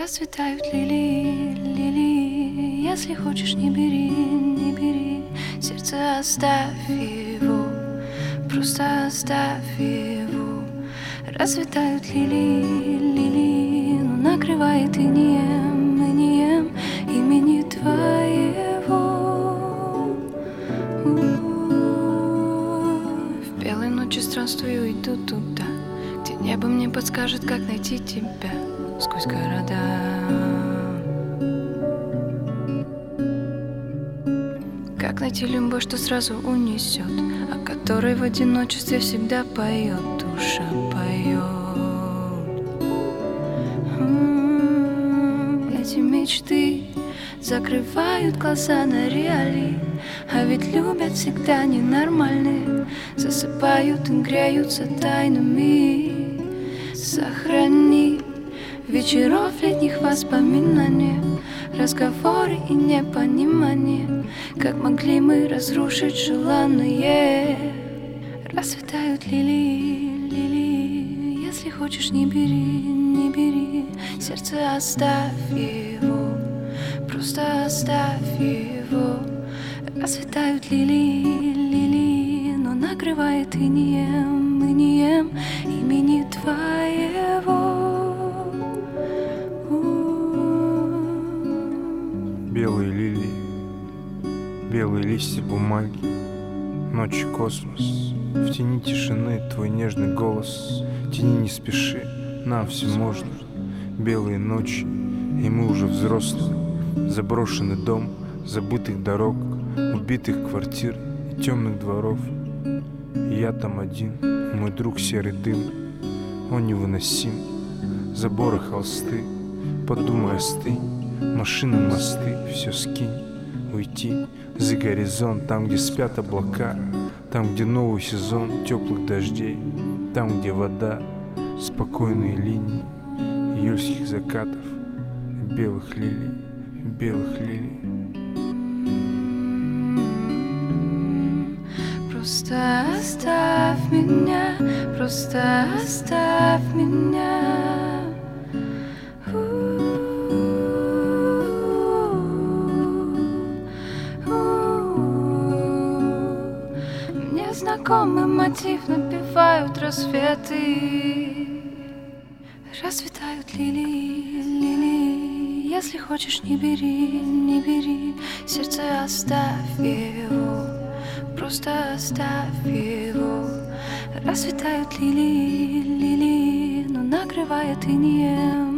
Расцветают лилии, лилии. Если хочешь, не бери, не бери. Сердце оставь его, просто оставь его. Расцветают лилии, лилии, но накрывает инеем имени твоего. В белой ночи странствую, иду туда, где небо мне подскажет, как найти тебя сквозь города. Как найти любовь, что сразу унесет, о которой в одиночестве всегда поет, душа поет. Эти мечты закрывают глаза на реалии, а ведь любят всегда ненормальные. Засыпают и греются тайнами. Сохрани вечеров летних воспоминания, разговоры и непонимание. Как могли мы разрушить желанное? Расцветают лилии, лилии. Если хочешь, не бери, не бери. Сердце оставь его, просто оставь его. Расцветают лилии, лилии, но накрывает инеем имени твоего. Белые лилии, белые листья бумаги, ночи космос, в тени тишины твой нежный голос. Тени не спеши, нам все можно. Белые ночи, и мы уже взрослые. Заброшенный дом, забытых дорог, убитых квартир и темных дворов. И я там один, мой друг серый дым, он невыносим. Заборы, холсты, подумай, остынь. Машины, мосты, все скинь. Уйти за горизонт, там, где спят облака, там, где новый сезон теплых дождей, там, где вода, спокойные линии июльских закатов, белых лилий, белых лилий. Просто оставь меня, просто оставь меня. Мне знакомый мотив, напевают рассветы. Расцветают лилии, лилии. Если хочешь, не бери, не бери. Сердце оставь его, просто оставь его. Расцветают лилии, лилии, но накрывает инеем